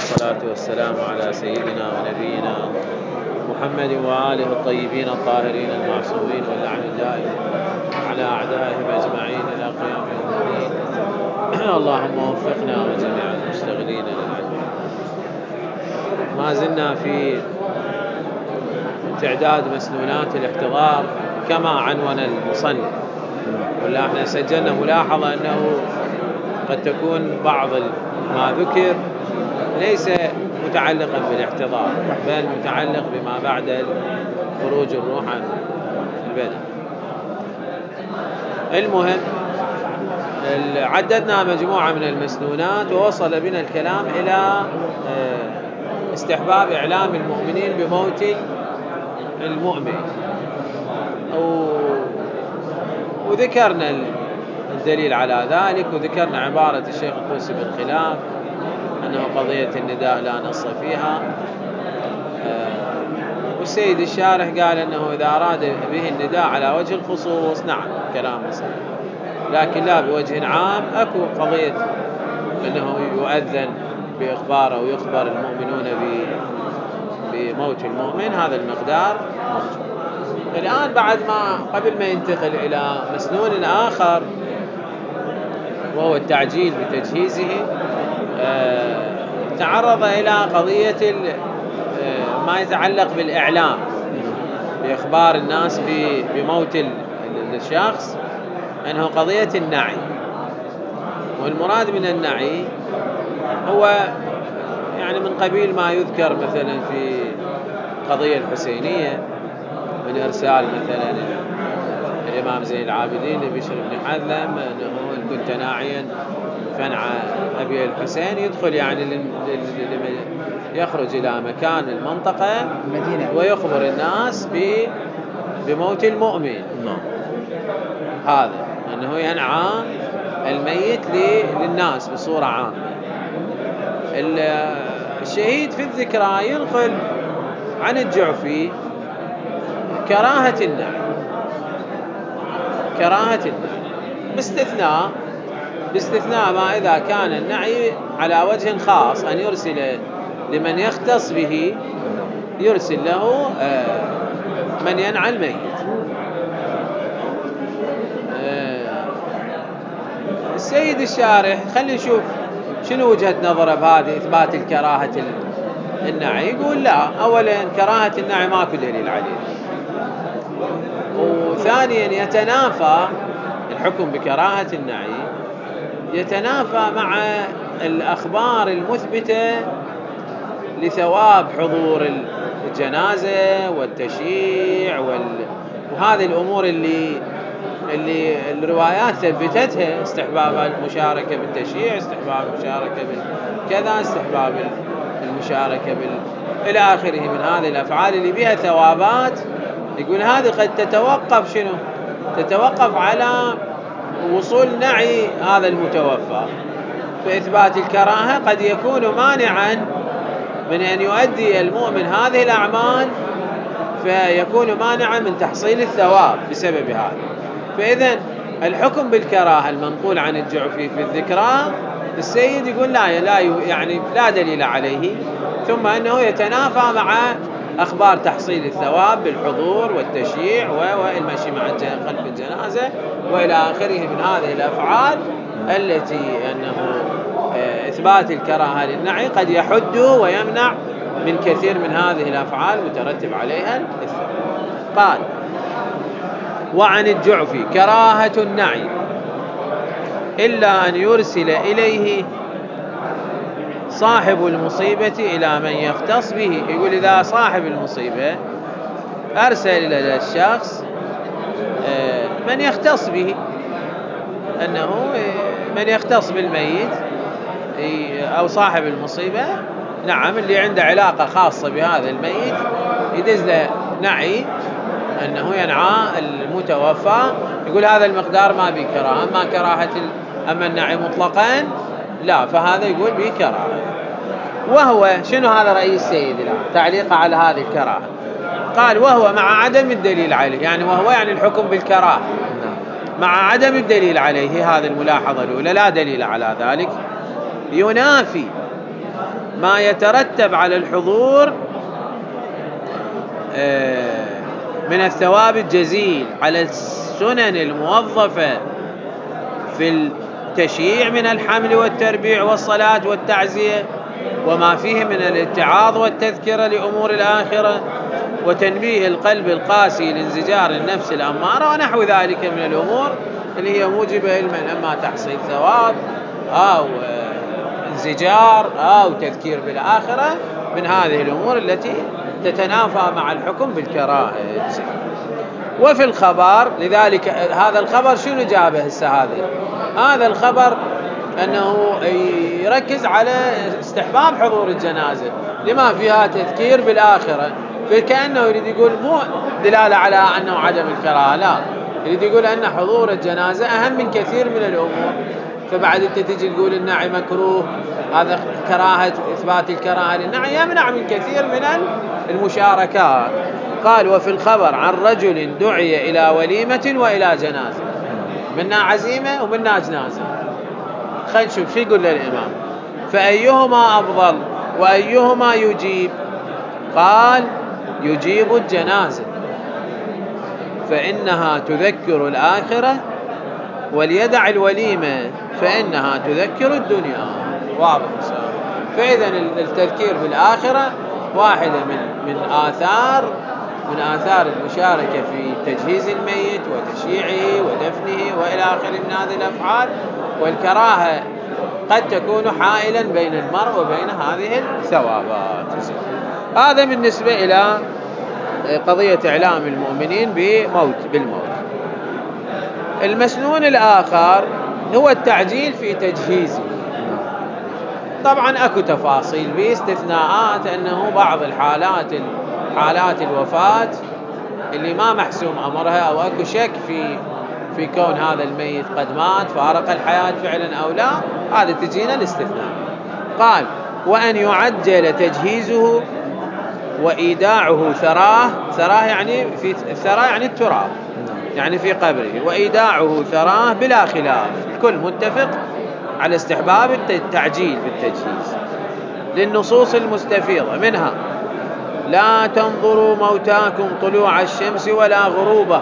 والصلاة والسلام على سيدنا ونبينا محمد وآله الطيبين الطاهرين المعصومين واللعن الدائم على أعدائهم أجمعين إلى قيام يوم الدين. اللهم وفقنا وجميع المشتغلين للعلم. ما زلنا في تعداد مسنونات الاحتضار كما عنون المصنف، ولا احنا سجلنا ملاحظة أنه قد تكون بعض ما ذكر ليس متعلقا بالاحتضار بل متعلق بما بعد خروج الروح عن البدن. المهم عددنا مجموعة من المسنونات ووصل بنا الكلام إلى استحباب إعلام المؤمنين بموت المؤمن، وذكرنا الدليل على ذلك، وذكرنا عبارة الشيخ الطوسي بالخلاف أنه قضية النداء لا نص فيها، والسيد الشارح قال أنه إذا أراد به النداء على وجه الخصوص نعم كلام صحيح، لكن لا بوجه عام. أكو قضية أنه يؤذن بإخبار أو يخبر المؤمنون بموت المؤمن، هذا المقدار موجود. الآن بعد ما قبل ما ينتقل إلى مسنون آخر وهو التعجيل بتجهيزه، تعرض إلى قضية ما يتعلق بالإعلام بإخبار الناس بموت الشخص، أنه قضية النعي. والمراد من النعي هو يعني من قبيل ما يذكر مثلا في قضية الحسينية من إرسال مثلا الإمام زين العابدين لبشر بن حذلم أنه إن كنت ناعيا فنعى أبي الحسين، يدخل يعني يخرج إلى مكان المنطقة ويخبر الناس بموت المؤمن. هذا أنه ينعى الميت للناس بصورة عامة. الشهيد في الذكرى ينقل عن الجعفي كراهة النعي، باستثناء ما إذا كان النعي على وجه خاص، أن يرسل لمن يختص به، يرسل له من ينعى الميت. السيد الشارح خلي نشوف شنو وجهة نظره بهذه إثبات الكراهة النعي. يقول لا، أولا كراهة النعي ماكو دليل عليه، وثانيا يتنافى الحكم بكراهة النعي يتنافى مع الأخبار المثبتة لثواب حضور الجنازة والتشييع وهذه الأمور اللي الروايات ثبتتها، استحباب المشاركة بالتشييع، استحباب المشاركة بالكذا، استحباب المشاركة إلى آخره من هذه الأفعال اللي بها ثوابات. يقول هذه قد تتوقف شنو؟ تتوقف على وصول نعي هذا المتوفى، فإثبات الكراهة قد يكون مانعا من أن يؤدي المؤمن هذه الأعمال، فيكون مانعا من تحصيل الثواب بسبب هذا. فإذا الحكم بالكراهة المنقول عن الجعفي في الذكرى، السيد يقول لا دليل عليه، ثم أنه يتنافى مع أخبار تحصيل الثواب بالحضور والتشييع والمشي مع خلف الجنازة وإلى آخره من هذه الأفعال التي أنه إثبات الكراهة للنعي قد يحد ويمنع من كثير من هذه الأفعال مترتب عليها الثواب. قال: وعن الجعفي كراهة النعي إلا أن يرسل إليه صاحب المصيبة إلى من يختص به. يقول إذا صاحب المصيبة أرسل إلى الشخص من يختص به، أنه من يختص بالميت أو صاحب المصيبة، نعم، اللي عنده علاقة خاصة بهذا الميت يدز له نعي أنه ينعى المتوفى. يقول هذا المقدار ما بكراهة. أما النعي مطلقا لا، فهذا يقول بكراهة. وهو شنو هذا رأي السيد الآن تعليق على هذه الكراهة؟ قال: وهو مع عدم الدليل عليه، يعني وهو يعني الحكم بالكراهة مع عدم الدليل عليه، هذه الملاحظة الأولى، لا دليل على ذلك، ينافي ما يترتب على الحضور من الثواب الجزيل على السنن الموظفة في التشييع من الحمل والتربيع والصلاة والتعزية، وما فيه من الاتعاظ والتذكرة لأمور الآخرة، وتنبيه القلب القاسي لانزجار النفس الأمارة، ونحو ذلك من الأمور اللي هي موجبة لمن أما تحصيل ثواب أو انزجار أو تذكير بالآخرة، من هذه الأمور التي تتنافى مع الحكم بالكراهة. وفي الخبر، لذلك هذا الخبر شنو جابه هذا الخبر أنه يركز على استحباب حضور الجنازة لما فيها تذكير بالآخرة، فكأنه يريد يقول مو دلالة على أنه عدم الكراهة، لا، يريد يقول أن حضور الجنازة أهم من كثير من الأمور. فبعد أنت تجي تقول النعي مكروه، هذا كراهة، إثبات الكراهة للنعي يمنع من كثير من المشاركات. قال: وفي الخبر عن رجل دعي إلى وليمة وإلى جنازة، منا عزيمة ومنا جنازة. خلينا نشوف شو يقول للإمام: فأيهما أفضل وأيهما يجيب؟ قال: يجيب الجنازة، فإنها تذكر الآخرة، وليدع الوليمة فإنها تذكر الدنيا. واضح. فإذا التذكير بالآخرة واحدة من آثار المشاركة في تجهيز الميت وتشييعه ودفنه وإلى آخره من هذه الأفعال، والكراهة قد تكون حائلا بين المرء وبين هذه الثوابات. هذا بالنسبة إلى قضية إعلام المؤمنين بالموت. المسنون الآخر هو التعجيل في تجهيزه. طبعا أكو تفاصيل باستثناءات، أنه بعض حالات الوفاة اللي ما محسوم أمرها أو أكو شك في كون هذا الميت قد مات فارق الحياة فعلا أو لا، هذا تجينا الاستثناء. قال: وأن يعجل تجهيزه وإيداعه ثراه يعني التراب، يعني في قبره، وإيداعه ثراه بلا خلاف، الكل متفق على استحباب التعجيل بالتجهيز للنصوص المستفيضة منها: لا تنظروا موتاكم طلوع الشمس ولا غروبها،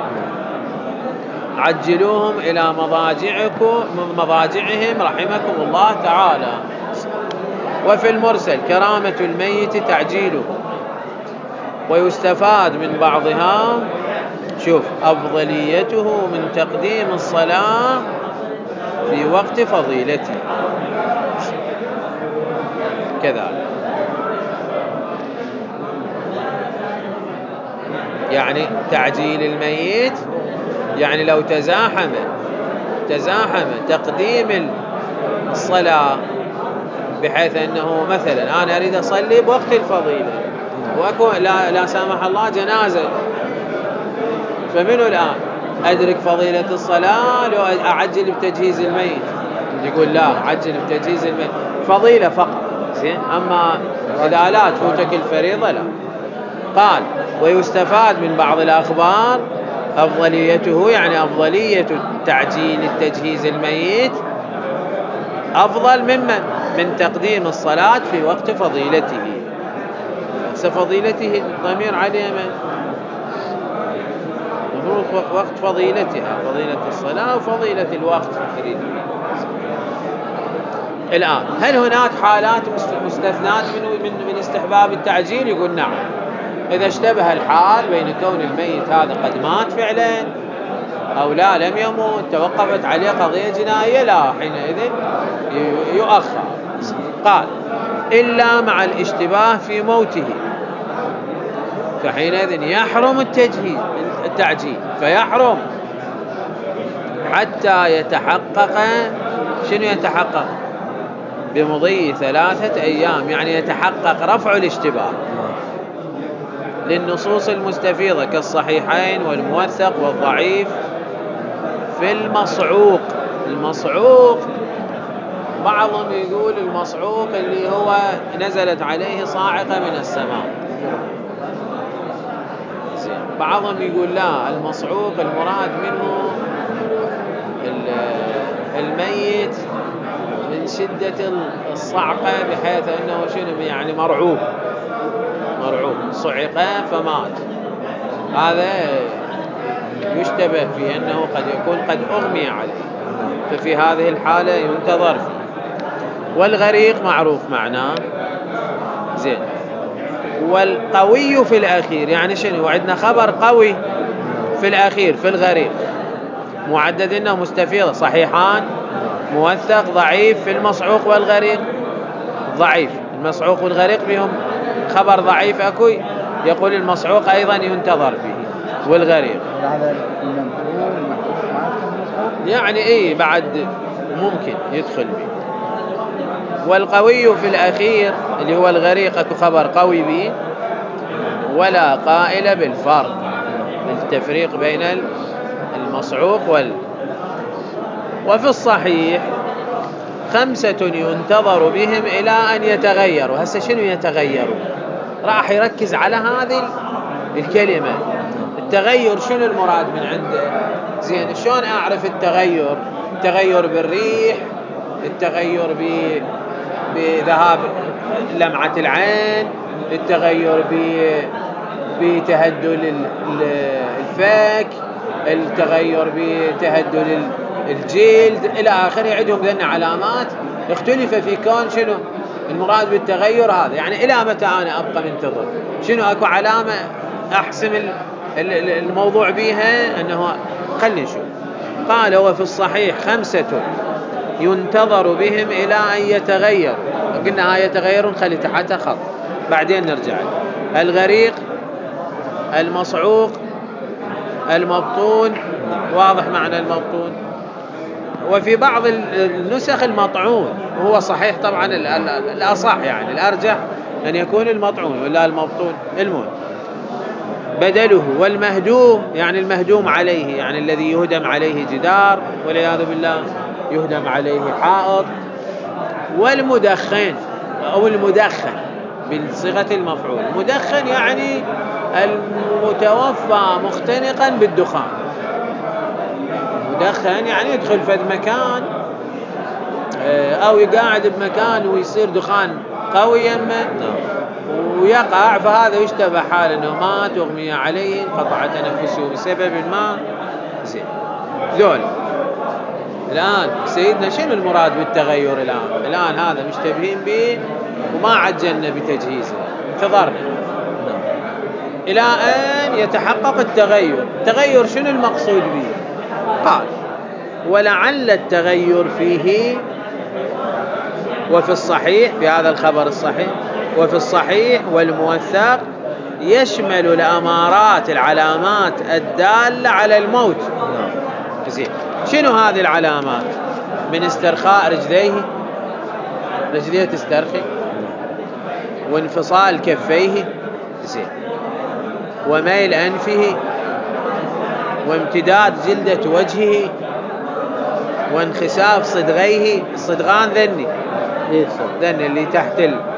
عجلوهم إلى مضاجعهم رحمكم الله تعالى. وفي المرسل كرامة الميت تعجيله، ويستفاد من بعضها أفضليته من تقديم الصلاة في وقت فضيلته كذلك. يعني تعجيل الميت، يعني لو تزاحم تقديم الصلاة، بحيث أنه مثلا أنا أريد أصلي بوقت الفضيلة وأكون لا سامح الله جنازة، فمنه الآن أدرك فضيلة الصلاة لو أعجل بتجهيز الميت؟ يقول لا، عجل بتجهيز الميت فضيلة فقط، زين، أما إذا لا تفوتك الفريضة لا. قال: ويستفاد من بعض الأخبار أفضليته، يعني أفضلية تعجيل التجهيز الميت أفضل من تقديم الصلاة في وقت فضيلته. فضيلته الضمير عليه من مفروض وقت فضيلتها، فضيلة الصلاة وفضيلة الوقت يريد. الآن هل هناك حالات مستثنات من استحباب التعجيل؟ يقول نعم، إذا اشتبه الحال بين كون الميت هذا قد مات فعلا أو لا لم يموت، توقفت عليه قضية جنائية، لا، حينئذ يؤخر. قال: إلا مع الاشتباه في موته، فحينئذ يحرم التعجيل، فيحرم حتى يتحقق. شنو يتحقق؟ بمضي 3 أيام، يعني يتحقق رفع الاشتباه للنصوص المستفيضة كالصحيحين والموثق والضعيف. في المصعوق بعضهم يقول المصعوق اللي هو نزلت عليه صاعقة من السماء، بعضهم يقول لا، المصعوق المراد منه الميت من شدة الصعقة بحيث أنه شنو يعني مرعوب صعق فمات. هذا يشتبه في أنه قد يكون قد أغمي عليه، ففي هذه الحالة ينتظر فيه. والغريق معروف معناه زين. والقوي في الأخير يعني شنو؟ عندنا خبر قوي في الأخير في الغريق، معدد إنه مستفيض صحيحان، موثق، ضعيف. في المصعوق والغريق ضعيف، المصعوق والغريق بهم خبر ضعيف أكو، يقول المصعوق أيضا ينتظر فيه والغريق يعني بعد ممكن يدخل به. والقوي في الأخير اللي هو الغريق أكو خبر قوي به، ولا قائل بالفرق، بالتفريق بين المصعوق وفي الصحيح 5 ينتظر بهم إلى أن يتغيروا. هسه شنو يتغيروا؟ راح يركز على هذه الكلمة. التغير شنو المراد من عنده؟ زين، شلون أعرف التغير؟ التغير بالريح، التغير بذهاب لمعة العين، التغير بتهدل الفك، التغير بتهدل الجلد إلى آخره. عندهم ذن علامات اختلف في كون شنو المراد بالتغير هذا. يعني إلى متى أنا أبقى منتظر؟ شنو أكو علامة أحسم الموضوع بيها؟ أنه خلي نشوف. قال وفي الصحيح 5 ينتظر بهم إلى أن يتغيروا. قلنا هاي يتغيرون خلي تحتها خط بعدين نرجع. الغريق، المصعوق، المبطون، واضح معنى المبطون. وفي بعض النسخ المطعون، وهو صحيح طبعا الأصح يعني الأرجح أن يكون المطعون ولا المبطون. المهم بدله. والمهدوم يعني المهدوم عليه، يعني الذي يهدم عليه جدار والعياذ بالله، يهدم عليه حائط. والمدخن أو المدخن بصيغة المفعول. مدخن يعني المتوفى مختنقا بالدخان. مدخن يعني يدخل في مكان أو يقاعد بمكان ويصير دخان قوي يمه ويقع، فهذا يشتبه حال أنه مات أغمي عليه، قطع تنفسه بسبب ما. زين، ذول الآن سيدنا شنو المراد بالتغير؟ الآن هذا مشتبهين به وما عجلنا بتجهيزه، انتظرنا إلى أن يتحقق التغير. التغير شنو المقصود به؟ قال ولعل التغير فيه وفي الصحيح، في هذا الخبر الصحيح وفي الصحيح والموثق، يشمل الأمارات العلامات الدالة على الموت. زين، شنو هذه العلامات؟ من استرخاء رجليه تسترخي، وانفصال كفيه، زين، وميل أنفه، وامتداد جلدة وجهه، وانخساف صدغيه. الصدغان ذني اللي تحت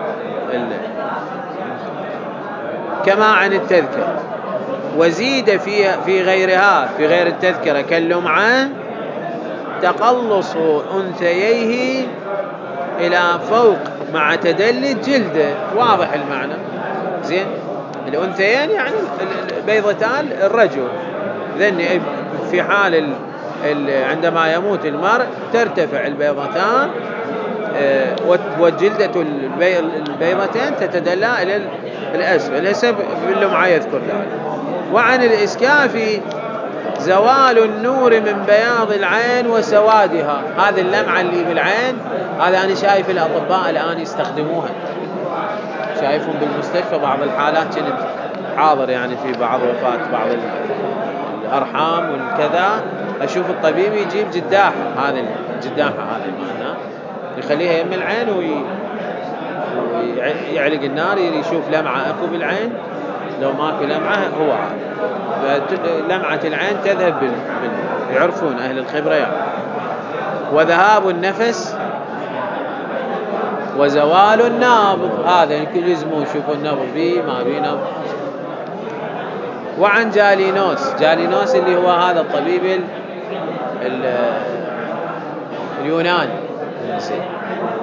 كما عن التذكرة. وزيد في غيرها، في غير التذكرة كاللمعة، تقلص أنثييه إلى فوق مع تدلي جلده. واضح المعنى؟ زين، الأنثيين يعني بيضتان الرجل، ذني في حال عندما يموت المرء ترتفع البيضتان والجلدة البيضتين تتدلى إلى الأسفل. هسه باللمعة يذكر ذلك. وعن الإسكاف زوال النور من بياض العين وسوادها. هذه اللمعة اللي بالعين، هذا أنا شايف الأطباء الآن يستخدموها، شايفهم بالمستشفى بعض الحالات. كنت حاضر يعني في بعض وفاة بعض الأرحام والكذا، أشوف الطبيب يجيب جداحة، هذه المعنى يخليها يم العين ويعلق النار يشوف لمعة أكو بالعين. لو ماكو لمعة هو لمعة العين تذهب يعرفون أهل الخبرة يعني. وذهاب النفس وزوال النابض، هذا يعني كل يزمون يشوفوا النبض بيه ما بيه نبض. وعن جالينوس اللي هو هذا الطبيب اليوناني،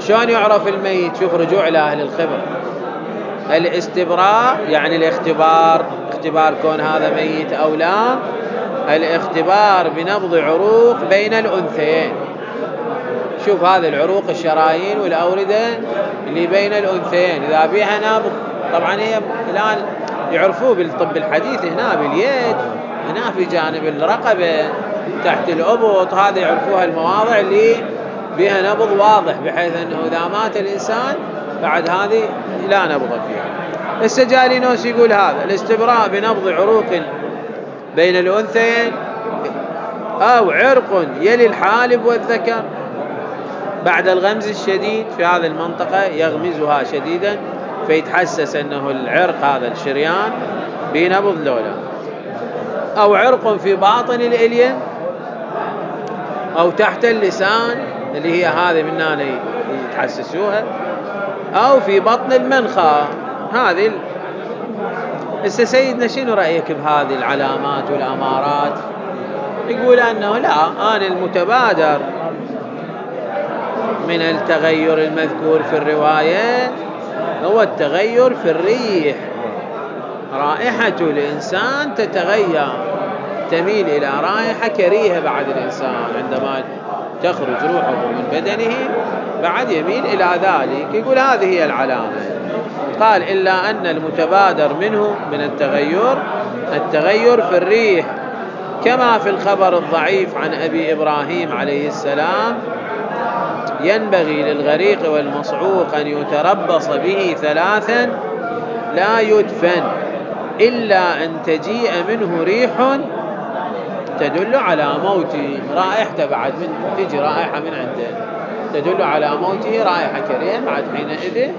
شلون يعرف الميت؟ شوف رجوع إلى أهل الخبر. الاستبراء يعني الاختبار، اختبار كون هذا ميت أو لا. الاختبار بنبض عروق بين الأنثيين. شوف هذه العروق، الشرايين والأوردة اللي بين الأنثيين إذا بيها نبض، طبعا هي الآن يعرفوه بالطب الحديث هنا باليد، هنا في جانب الرقبة تحت الأبط، هذه يعرفوها المواضع اللي بها نبض واضح، بحيث أنه إذا مات الإنسان بعد هذه لا نبض فيها. السجالينوس يقول هذا الاستبراء بنبض عروق بين الأنثيين أو عرق يلي الحالب والذكر بعد الغمز الشديد في هذه المنطقة، يغمزها شديدا فيتحسس أنه العرق هذا الشريان بنبض لولا، أو عرق في باطن الإلية أو تحت اللسان اللي هي هذه من هنا يتحسسوها، أو في بطن المنخى. هذه سيدنا شنو رأيك بهذه العلامات والأمارات؟ يقول أنه لا، أنا المتبادر من التغير المذكور في الرواية هو التغير في الريح. رائحة الإنسان تتغير، تميل إلى رائحة كريهة بعد الإنسان عندما تخرج روحه من بدنه، بعد يميل إلى ذلك. يقول هذه هي العلامة. قال إلا أن المتبادر منه من التغير في الريح، كما في الخبر الضعيف عن أبي إبراهيم عليه السلام: ينبغي للغريق والمصعوق أن يتربص به 3 لا يدفن إلا أن تجيء منه ريح تدل على موته. رائحته بعد من تجي رائحة من عنده تدل على موته، رائحة كريهة، بعد حينئذ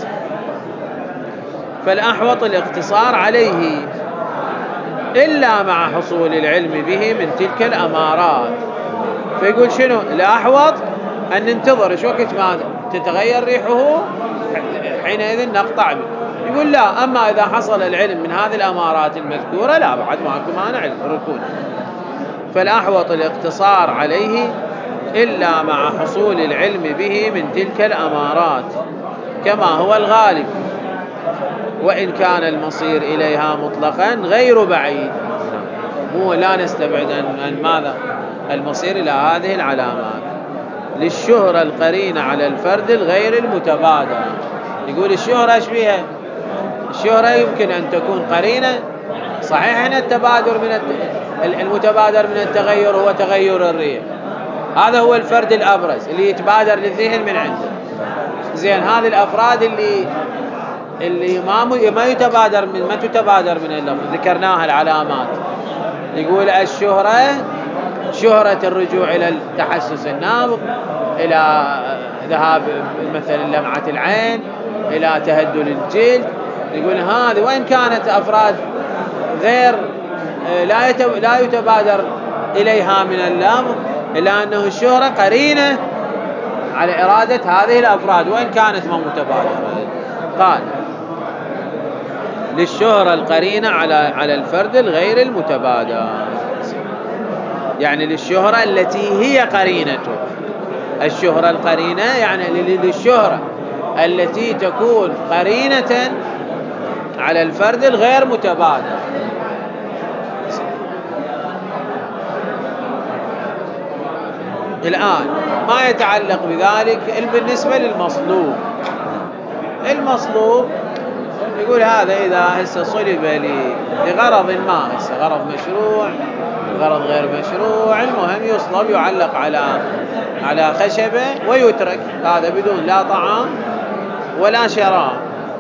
فالأحوط الاقتصار عليه إلا مع حصول العلم به من تلك الأمارات. فيقول شنو الأحوط؟ أن ننتظر شو وقت ما تتغير ريحه حينئذ نقطع به. يقول لا، أما إذا حصل العلم من هذه الأمارات المذكورة لا، بعد ماكو مانع الركون. فالأحوط الاقتصار عليه إلا مع حصول العلم به من تلك الأمارات كما هو الغالب، وإن كان المصير إليها مطلقا غير بعيد. مو لا نستبعد أن ماذا المصير إلى هذه العلامات. للشهرة القرينة على الفرد الغير المتبادر. يقول الشهرة ايش بيها؟ الشهرة يمكن أن تكون قرينة. صحيح أن التبادر المتبادر من التغير هو تغير الريح، هذا هو الفرد الأبرز اللي يتبادر للذهن من عنده. زين، هذه الأفراد اللي ما تتبادر من اللفظ ذكرناها العلامات. يقول الشهرة، شهرة الرجوع إلى تحسس النبض، إلى ذهاب مثلا لمعة العين، إلى تهدل الجلد. يقول هذه وإن كانت أفراد غير لا يتبادر إليها من اللفظ، إلا أنه الشهرة قرينة على إرادة هذه الأفراد وإن كانت ما متبادرة. قال للشهرة القرينة على الفرد الغير المتبادر، يعني للشهرة التي هي قرينته. الشهرة القرينة يعني للشهرة التي تكون قرينة على الفرد الغير متبادر. الآن ما يتعلق بذلك بالنسبة للمصلوب. المصلوب يقول هذا إذا هسه صلب لغرض ما، هسه غرض مشروع غرض غير مشروع، المهم يصلب يعلق على خشبة ويترك، هذا بدون لا طعام ولا شراب.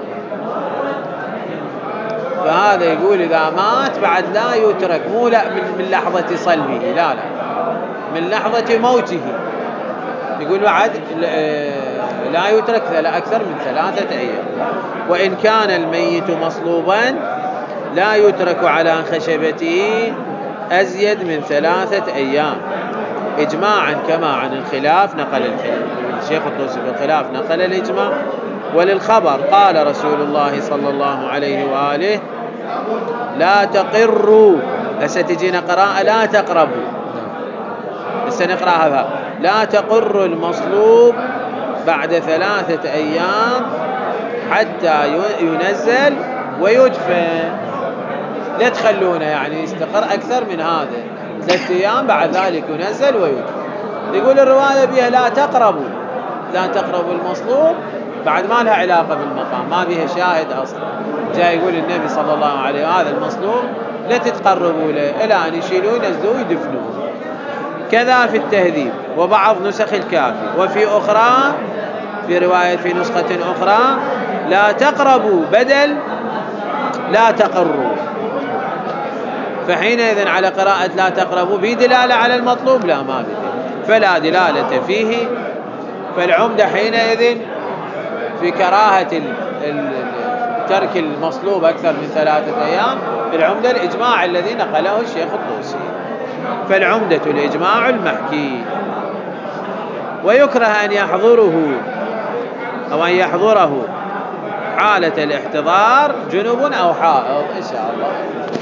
فهذا يقول إذا مات بعد لا يترك، مو لا من لحظة صلبه، لا من لحظة موته. يقول بعد لا يترك أكثر من 3 أيام. وإن كان الميت مصلوبا لا يترك على خشبته أزيد من 3 أيام إجماعا، كما عن الخلاف نقل الشيخ الطوسي في الخلاف نقل الإجماع. وللخبر قال رسول الله صلى الله عليه وآله: لا تقروا. ستجينا قراءة لا تقربوا، سنقرأها: لا تقر المصلوب بعد 3 أيام حتى ينزل ويدفن. لا تخلونه يعني يستقر أكثر من هذا، 3 أيام بعد ذلك ينزل ويدفن. يقول الرواية بها لا تقربوا المصلوب، بعد ما لها علاقة بالمقام، ما بها شاهد أصلا. جاء يقول النبي صلى الله عليه وآله هذا المصلوب لا تتقربوا له إلى أن يشيلوه ينزلوه يدفنوه. كذا في التهذيب وبعض نسخ الكافي. وفي أخرى، في رواية في نسخة أخرى لا تقربوا بدل لا تقروا، فحينئذ على قراءة لا تقربوا بدلالة على المطلوب؟ لا، ما بدلالة، فلا دلالة فيه. فالعمدة حينئذ في كراهة ترك المصلوب أكثر من 3 أيام، العمدة الإجماع الذي نقله الشيخ الطوسي، فالعمدة الإجماع المحكي. ويكره أن يحضره أو أن يحضره حالة الاحتضار جنب أو حائض. إن شاء الله.